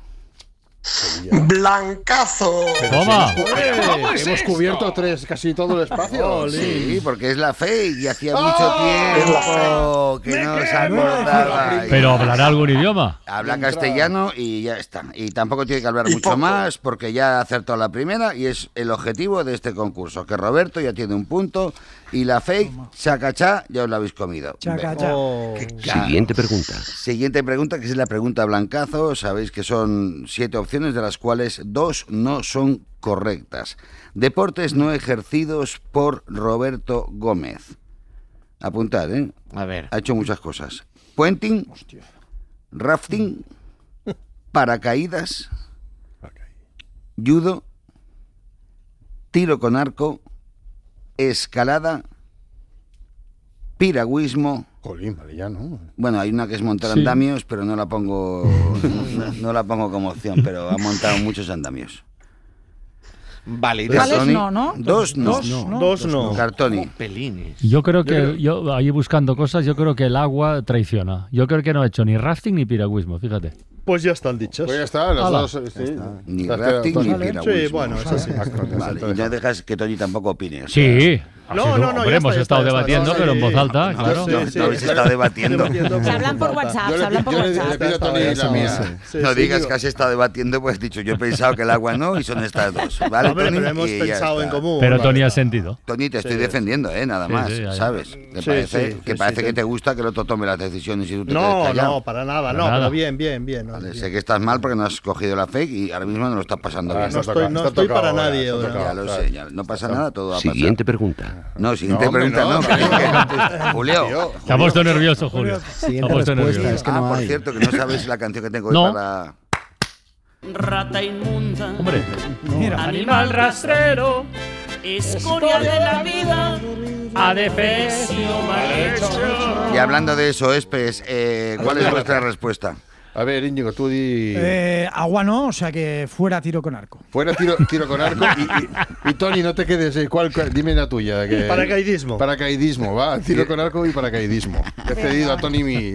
S14: Blancazo.
S4: ¡Toma!
S5: Hemos cubierto casi todo el espacio.
S13: Sí, porque es la fe y hacía mucho tiempo que no se acordaba.
S4: Pero hablará algún idioma.
S13: Habla castellano y ya está. Y tampoco tiene que hablar mucho más porque ya ha acertado la primera y es el objetivo de este concurso, que Roberto ya tiene un punto y la fake, chacachá, ya os la habéis comido.
S11: Siguiente pregunta.
S13: Siguiente pregunta, que es la pregunta blancazo. Sabéis que son 7 opciones, de las cuales 2 no son correctas. Deportes no ejercidos por Roberto Gómez. Apuntad, ¿eh?
S8: A ver.
S13: Ha hecho muchas cosas. Puenting, rafting, paracaídas, judo, tiro con arco, escalada, piragüismo.
S5: Jolín, vale, ya no.
S13: Bueno, hay una que es montar andamios, pero no la pongo no la pongo como opción, pero ha montado muchos andamios.
S8: Vale,
S7: ¿no?
S13: Dos no. Cartoni.
S8: Pelines.
S4: Yo creo que, yo ahí buscando cosas, yo creo que el agua traiciona. Yo creo que no ha hecho ni rafting ni piragüismo, fíjate.
S3: Pues ya están dichas.
S5: Pues ya está, las dos. Sí.
S13: Ni rafting ni piragüismo.
S3: Sí, bueno, es así.
S13: Vale, y no dejas que Toni tampoco opine.
S4: Sí.
S3: No,
S4: hombre, hemos estado debatiendo, pero en voz alta,
S13: No,
S4: claro.
S13: no habéis estado debatiendo.
S7: Se hablan por WhatsApp, se hablan por WhatsApp.
S5: Le pido a Toni la mía.
S13: No digas que has estado debatiendo, pues has dicho, yo he pensado que el agua no y son estas dos. ¿Vale,
S3: Hombre,
S13: Toni?
S3: pero hemos
S13: Y ya
S3: pensado
S13: está.
S3: en común.
S4: Pero
S3: vale.
S4: Toni ha sentido.
S13: Toni, te estoy defendiendo, nada más, ¿sabes? Que parece que te gusta que el otro tome las decisiones y tú te quedes callado.
S3: No, para nada, no, pero bien.
S13: Vale, sé que estás mal porque no has cogido la fake y ahora mismo no lo estás pasando bien.
S3: No estoy para nadie.
S13: Ya lo sé, ya, no pasa nada, todo va a pasar.
S11: Siguiente pregunta.
S13: No, siguiente pregunta no. Julio.
S4: Se ha puesto nervioso, Julio.
S12: Siguiente respuesta, es que no
S13: Por
S12: hay.
S13: cierto, que no sabes la canción que tengo hoy
S4: No.
S13: para...
S33: Rata inmunda,
S4: Hombre,
S33: animal rastrero, escoria de la vida, adefesio mal hecho.
S13: Y hablando de eso, Espes, ¿cuál es vuestra respuesta?
S5: A ver, Íñigo, tú di...
S9: Agua no, o sea que fuera tiro con arco.
S5: Fuera tiro con arco y Toni, no te quedes. Dime la tuya. Que...
S3: Paracaidismo.
S5: Paracaidismo, va. Tiro con arco y paracaidismo. He cedido a Toni mi...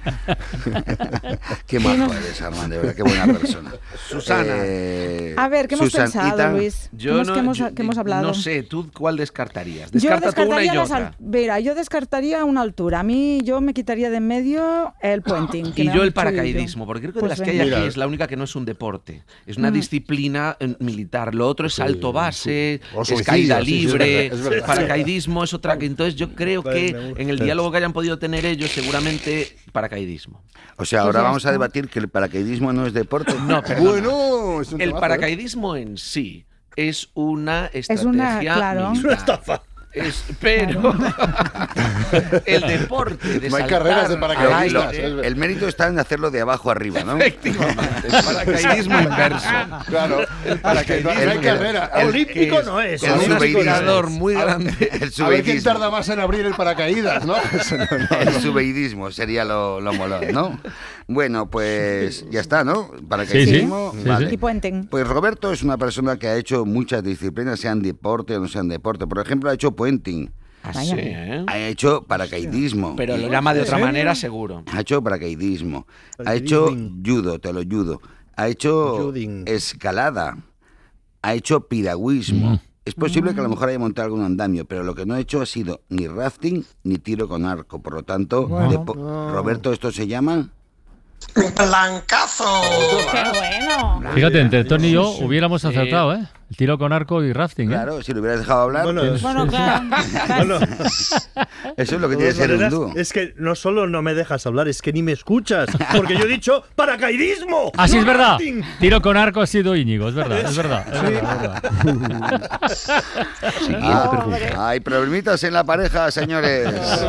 S13: Qué majo eres, Armando, de verdad, qué buena persona.
S8: Susana.
S7: A ver, ¿qué hemos
S13: Susanita.
S7: pensado, Luis? ¿Qué hemos hablado?
S8: No sé, ¿tú cuál descartarías?
S7: Yo
S8: Descarta tú una y
S7: descartaría
S8: otra.
S7: Mira, yo descartaría una altura. A mí yo me quitaría de en medio el puenting. que
S8: Y
S7: me
S8: yo
S7: da
S8: el
S7: mucho
S8: paracaidismo,
S7: vídeo.
S8: porque creo que
S7: Pues
S8: de las que hay
S7: venga.
S8: aquí es la única que no es un deporte. Es una disciplina militar. Lo otro es salto base,
S5: O
S8: es
S5: suicidio,
S8: caída
S5: sí,
S8: libre,
S5: es verdad.
S8: paracaidismo es otra que... Entonces yo creo que en el diálogo que hayan podido tener ellos, seguramente paracaidismo.
S13: O sea, ahora vamos a debatir que el paracaidismo no es deporte.
S8: No, perdona.
S5: Bueno, es un
S8: El
S5: temazo,
S8: paracaidismo en sí es una estrategia
S7: una, claro.
S8: militar.
S3: Una estafa.
S8: Pero el deporte de
S5: No hay
S8: saltar
S5: carreras de paracaidistas.
S8: al aire,
S13: El mérito está en hacerlo de abajo arriba, ¿no?
S8: efectivamente, el paracaidismo inverso.
S5: Claro.
S8: El paracaidismo.
S5: No hay carrera.
S3: Olímpico no es.
S8: Con un
S13: subidismo.
S8: aspirador muy grande.
S13: El
S5: A ver quién
S13: subidismo.
S5: tarda más en abrir el paracaídas, ¿no?
S13: El subidismo sería lo molón, ¿no? Bueno, pues ya está, ¿no? Paracaidismo.
S4: Sí, sí.
S13: Vale.
S7: Y puenting.
S13: Pues Roberto es una persona que ha hecho muchas disciplinas, sean deporte o no sean deporte. Por ejemplo, ha hecho puenting.
S8: Así, ¿eh?
S13: Ha hecho paracaidismo.
S8: Pero lo llama de otra manera, seguro.
S13: Ha hecho paracaidismo. Ha hecho judo, te lo judo. Ha hecho escalada. Ha hecho piragüismo. Es posible que a lo mejor haya montado algún andamio, pero lo que no ha hecho ha sido ni rafting ni tiro con arco. Por lo tanto, Roberto, ¿esto se llama?
S14: ¡Blancazo!
S31: ¡Qué bueno!
S4: Fíjate, entre Tony y yo hubiéramos acertado, ¿eh? El tiro con arco y rafting, ¿eh?
S13: Claro, si lo hubieras dejado hablar.
S31: Bueno, claro.
S13: Eso es lo que tiene que ser un dúo.
S3: Es que no solo no me dejas hablar, es que ni me escuchas. Porque yo he dicho paracaidismo.
S4: Así
S3: no
S4: es verdad.
S3: rafting.
S4: Tiro con arco ha sido Íñigo, es verdad, es verdad.
S13: Hay problemitas en la pareja, señores.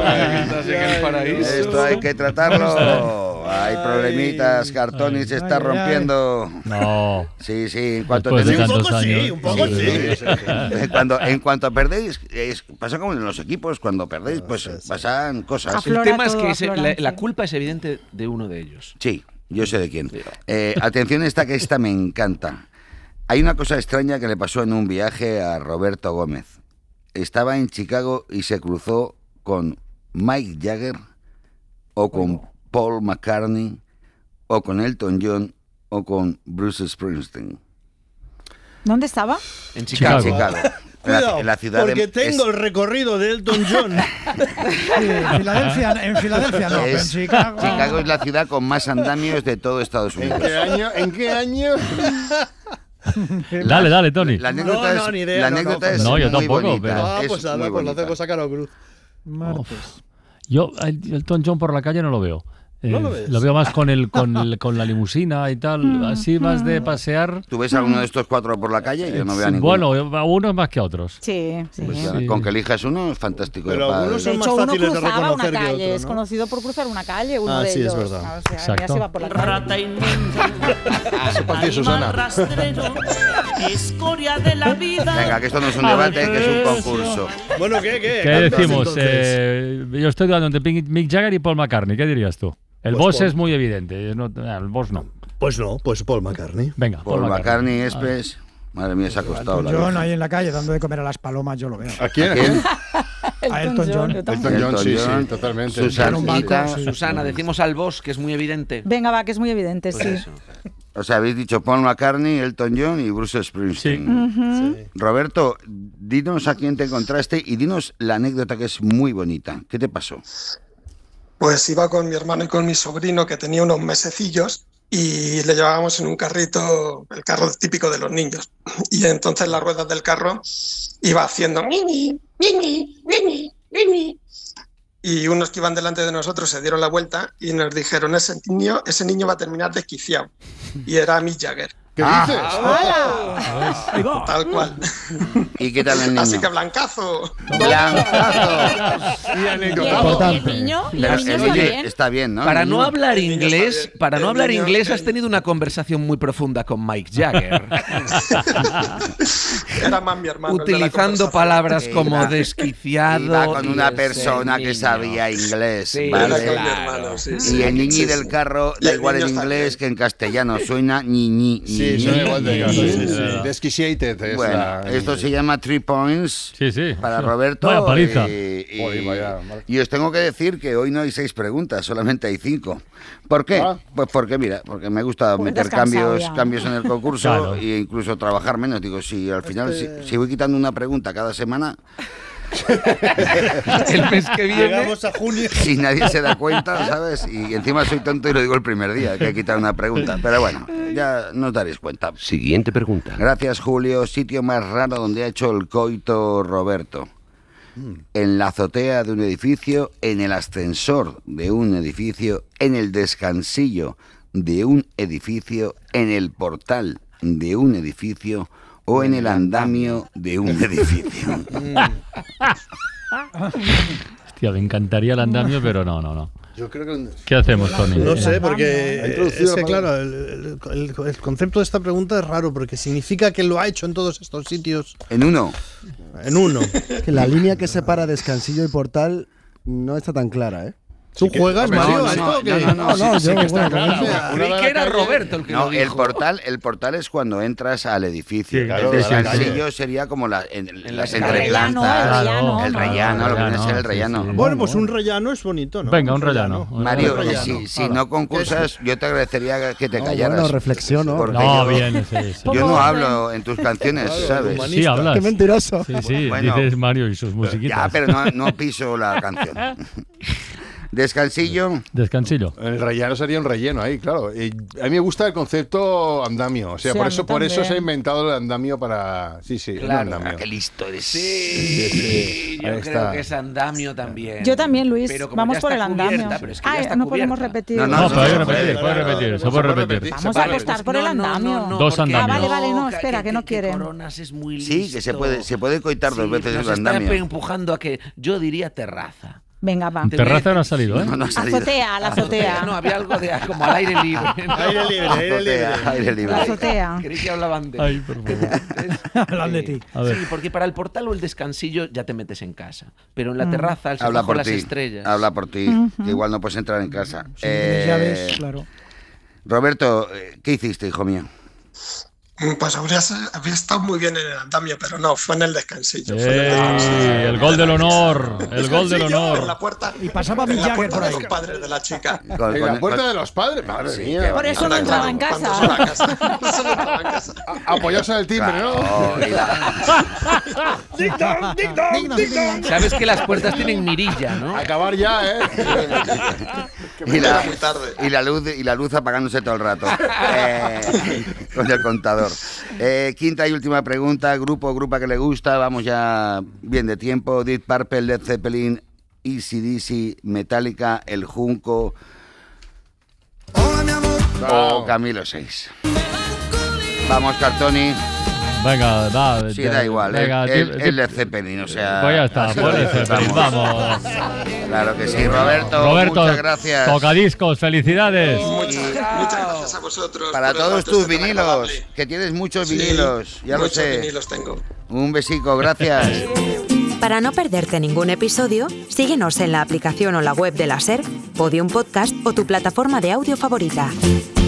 S13: Esto hay que tratarlo. Hay problemitas, Cartoni se está rompiendo.
S4: No.
S13: Sí, en cuanto
S4: Después de
S13: tenéis
S4: tantos años.
S3: Un poco sí.
S13: En cuanto perdéis, pasa como en los equipos, cuando perdéis, pues pasan cosas.
S8: El tema es que la culpa es evidente de uno de ellos.
S13: Sí, yo sé de quién. Atención que esta me encanta. Hay una cosa extraña que le pasó en un viaje a Roberto Gómez. Estaba en Chicago y se cruzó con Mike Jagger o con Paul McCartney o con Elton John o con Bruce Springsteen.
S7: ¿Dónde estaba?
S8: En Chicago.
S3: Cuidado,
S13: en la ciudad
S3: porque tengo el recorrido de Elton John.
S15: En Filadelfia no, en Chicago.
S13: Chicago es la ciudad con más andamios de todo Estados Unidos.
S5: ¿En qué año?
S4: Dale, Tony.
S13: La anécdota es
S4: no, yo
S13: muy
S4: tampoco,
S13: bonita.
S4: pero...
S3: Pues nada, pues lo hacemos a Caro Cruz.
S4: Yo el Elton John por la calle no lo veo.
S3: ¿No lo ves?
S4: Lo veo más con la limusina y tal, así más de pasear.
S13: ¿Tú ves a alguno de estos cuatro por la calle? Yo no veo a ninguno.
S4: Bueno, a unos más que a otros.
S7: Sí.
S13: Pues con que elijas uno es fantástico.
S3: Pero algunos son
S7: de
S3: más
S7: hecho, uno
S3: fáciles de
S7: cruzaba
S3: reconocer
S7: una
S3: que
S7: calle,
S3: otro, ¿no?
S7: es conocido por cruzar una calle, uno de
S3: sí,
S7: ellos.
S3: es verdad.
S7: O sea,
S4: Exacto.
S7: ya se va por la calle.
S33: Rata inmunda,
S5: Eso para ti, Susana.
S33: rastrero, escoria de la vida.
S13: Venga, que esto no es un debate, que es un concurso.
S3: Bueno, ¿qué?
S4: ¿Qué decimos? Yo estoy dudando entre Mick Jagger y Paul McCartney. ¿Qué dirías tú? El
S3: Pues
S4: boss
S3: Paul.
S4: es muy evidente. El boss no.
S3: Pues no, pues Paul McCartney.
S4: Venga,
S13: Paul McCartney, Espes. Madre mía, se ha costado la
S15: John
S13: vida.
S15: ahí en la calle dando de comer a las palomas, yo lo veo.
S5: ¿A quién?
S15: A Elton John.
S5: Elton John, sí, totalmente.
S8: Susana, decimos al boss, que es muy evidente.
S7: Venga, va, que es muy evidente,
S8: Pues
S7: sí.
S8: eso.
S13: O sea, habéis dicho Paul McCartney, Elton John y Bruce Springsteen.
S7: Sí.
S13: Roberto, dinos a quién te encontraste y dinos la anécdota que es muy bonita. ¿Qué te pasó?
S14: Pues iba con mi hermano y con mi sobrino, que tenía unos mesecillos, y le llevábamos en un carrito, el carro típico de los niños. Y entonces las ruedas del carro iba haciendo mimi, mimi, mimi, mimi. Y unos que iban delante de nosotros se dieron la vuelta y nos dijeron, ese niño va a terminar desquiciado. Y era Mick Jagger.
S5: ¿Qué dices?
S14: Tal cual.
S13: ¿Y qué tal el niño?
S14: Así que blancazo.
S13: ¡Blancazo!
S5: Y anécdota.
S31: ¿Y el niño? ¿Y
S13: Pero
S31: el niño
S13: el
S31: está
S13: niño
S31: bien?
S13: está bien, ¿no?
S8: Para
S13: El
S8: no
S13: niño.
S8: hablar
S14: El niño
S8: inglés,
S14: está bien.
S8: para no
S14: El
S8: hablar
S14: niño-
S8: inglés has tenido una conversación muy profunda con Mike Jagger,
S14: Era más mi hermano. el de la
S8: utilizando
S14: conversación.
S8: palabras como
S13: Iba-
S8: desquiciado.
S13: Iba con
S8: y
S13: una
S8: ese
S13: persona que
S8: niño.
S13: sabía inglés,
S8: Sí,
S14: Era
S13: ¿vale?
S14: con mi
S8: claro.
S14: hermano, sí,
S13: Y
S14: sí.
S13: el niñi
S14: Sí,
S13: del
S14: sí.
S13: carro
S14: Y
S13: da
S14: el
S13: igual en
S14: niño está
S13: inglés
S14: bien.
S13: que en castellano, suena ni.
S5: Sí, suena igual de
S4: Sí,
S5: sí,
S4: sí,
S5: sí.
S4: sí.
S5: Desquiciated es
S13: Bueno,
S5: la...
S13: esto se llama 3 points
S4: Sí, sí.
S13: para Roberto.
S4: Vaya paliza.
S5: Joder, vaya, Marc.
S13: Y os tengo que decir que hoy no hay 6 preguntas, solamente hay 5. ¿Por qué?
S5: Ah.
S13: Pues porque me gusta
S7: Porque
S13: meter
S7: te has cansado ya.
S13: cambios en el concurso
S4: Claro.
S13: e incluso trabajar menos. Digo, si al final si voy quitando una pregunta cada semana,
S8: El mes que viene.
S3: Llegamos a junio.
S13: si nadie se da cuenta, ¿sabes? Y encima soy tonto y lo digo el primer día, que hay que quitar una pregunta. Pero bueno, ya nos daréis cuenta.
S11: Siguiente pregunta.
S13: Gracias, Julio. Sitio más raro donde ha hecho el coito Roberto. En la azotea de un edificio, en el ascensor de un edificio, en el descansillo de un edificio, en el portal de un edificio o en el andamio de un edificio.
S4: Hostia, me encantaría el andamio, pero no.
S5: Yo creo que...
S4: ¿Qué hacemos, Tony?
S3: No sé, porque
S5: Ha introducido
S3: es que,
S5: la
S3: claro, el concepto de esta pregunta es raro, porque significa que lo ha hecho en todos estos sitios.
S13: En uno.
S3: En uno.
S16: Que la línea que separa descansillo y portal no está tan clara, ¿eh?
S3: ¿Tú juegas, Mario, a esto o qué?
S15: No, yo
S8: Creí que era Roberto el que lo dijo.
S13: El portal es cuando entras al edificio.
S5: Sí, claro,
S13: el descansillo sería como las entreplantas, el rellano, lo que viene a ser el rellano.
S3: Bueno, pues un rellano es bonito, ¿no?
S4: Venga, un rellano.
S13: Mario, si no concursas, yo te agradecería que te callaras.
S15: Bueno, reflexiono.
S4: No, bien, sí.
S13: Yo no hablo en tus canciones, ¿sabes?
S4: Sí, hablas.
S15: Qué mentiroso.
S4: Sí,
S13: Bueno,
S4: dices Mario y sus musiquitas.
S13: Ya, pero no piso la canción. Descansillo.
S5: El rellano sería un relleno ahí, claro. Y a mí me gusta el concepto andamio. O sea,
S7: Sí,
S5: por eso se ha inventado el andamio para. Sí,
S8: Claro,
S5: un andamio.
S13: Qué listo eres.
S8: Sí, yo
S5: Ahí
S8: creo
S5: está.
S8: que es andamio también.
S7: Yo también, Luis.
S8: Pero como
S7: Vamos
S8: ya
S7: por el
S8: está
S7: andamio.
S8: cubierta, pero es que ya está
S7: no
S8: cubierta.
S7: podemos repetir.
S4: No, pero hay que repetir, se puede repetir.
S7: Vamos a apostar por el andamio.
S4: Dos andamios.
S7: Vale, no, espera, que no quieren.
S8: Coronas es muy listo.
S13: Sí, que se puede coitar dos veces
S8: nos
S13: el
S8: está
S13: andamio.
S8: empujando a que yo diría terraza.
S7: Venga, va.
S4: Terraza no ha salido, ¿eh?
S13: No ha salido.
S7: La azotea.
S8: No, había algo de como al aire libre.
S13: Aire libre.
S7: La azotea.
S8: Creí que hablaban de...
S4: Ay, por favor.
S15: Hablan de ti.
S4: A ver.
S8: Sí, porque para el portal o el descansillo ya te metes en casa. Pero en la terraza, al ser
S13: Habla
S8: bajo
S13: por
S8: las
S13: ti.
S8: estrellas...
S13: Habla por ti. Que igual no puedes entrar en casa.
S15: Ya ves, claro.
S13: Roberto, ¿qué hiciste, hijo mío?
S14: Pues habría estado muy bien en el andamio, pero no, fue en el descansillo. Fue en el descansillo.
S4: El gol del honor. El gol del
S14: En
S4: honor.
S14: la puerta.
S15: Y pasaba
S14: En
S15: Mick
S14: la
S15: Jagger
S14: puerta
S15: por
S14: de
S15: ahí.
S14: los padres de la chica.
S5: En la puerta de los padres, madre mía.
S7: Por eso no entraba en casa.
S5: Apoyarse en el timbre, ¿no?
S8: Sabes que las puertas tienen mirilla, ¿no?
S5: Acabar ya, ¿eh?
S13: Y la luz apagándose todo el rato. Con el contador. Quinta y última pregunta. Grupa que le gusta. Vamos ya bien de tiempo. Deep Purple, Led Zeppelin, AC/DC, Metallica, El Junco o Camilo 6. Vamos, Cartoni.
S4: Venga, va.
S13: Sí, da igual.
S4: Venga,
S13: El Led Zeppelin, o sea...
S4: Pues ya está, pues Led Zeppelin, vamos.
S13: Claro que sí, Roberto, muchas gracias.
S4: Tocadiscos, felicidades.
S14: Muchas gracias a vosotros.
S13: Para todos tus vinilos, que tienes muchos vinilos, ya lo
S14: muchos
S13: sé.
S14: vinilos tengo.
S13: Un besico, gracias.
S16: Para no perderte ningún episodio, síguenos en la aplicación o la web de la SER, Podium Podcast o tu plataforma de audio favorita.